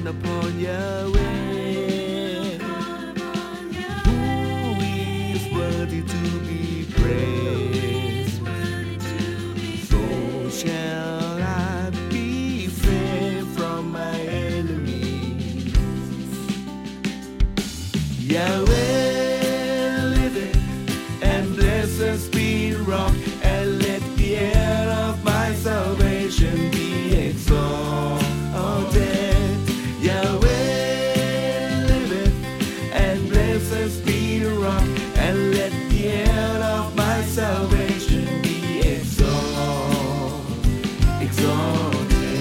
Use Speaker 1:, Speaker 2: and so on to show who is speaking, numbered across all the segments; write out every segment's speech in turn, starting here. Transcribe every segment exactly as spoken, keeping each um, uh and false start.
Speaker 1: call upon Yahweh, who is worthy to be praised. So shall I be free from my enemies. Yahweh liveth, and blessed be the rock, and let the head of my salvation be exalted. Yahweh liveth, and blessed be the rock, and let the head of my salvation be exalted. exalted.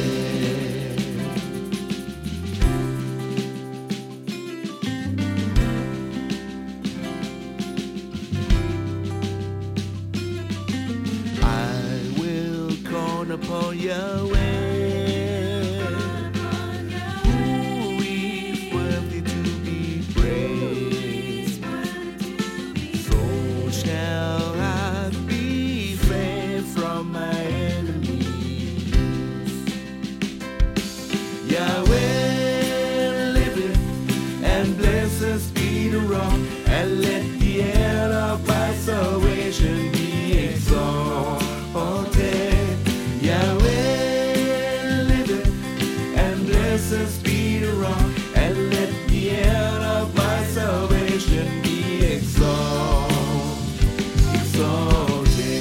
Speaker 1: I will call upon Yahweh, who is worthy to be praised. So shall I be free from my enemies. Yahweh liveth, and blessed be the rock, and let the head of my salvation be exalted. Yahweh liveth, and blessed be the rock, and let the head of my salvation be exalted. exalted.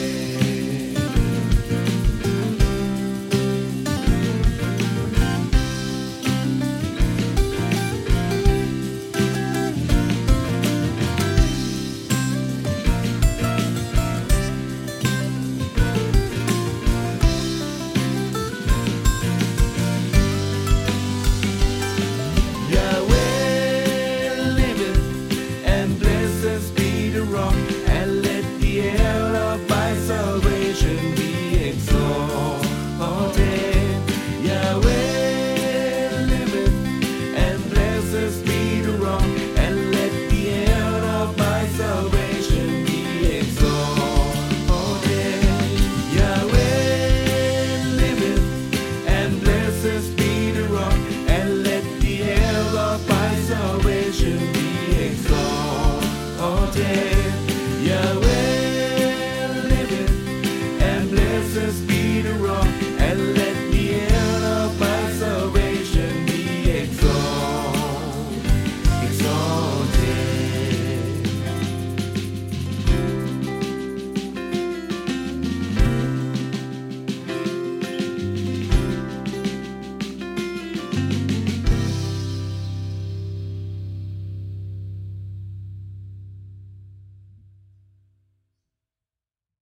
Speaker 1: And let the head of my salvation be exalted. Yahweh liveth, and blessed be the rock, and let the head of my salvation be exalted. Yahweh liveth, and blessed be the rock, and let the head of my salvation be exalted.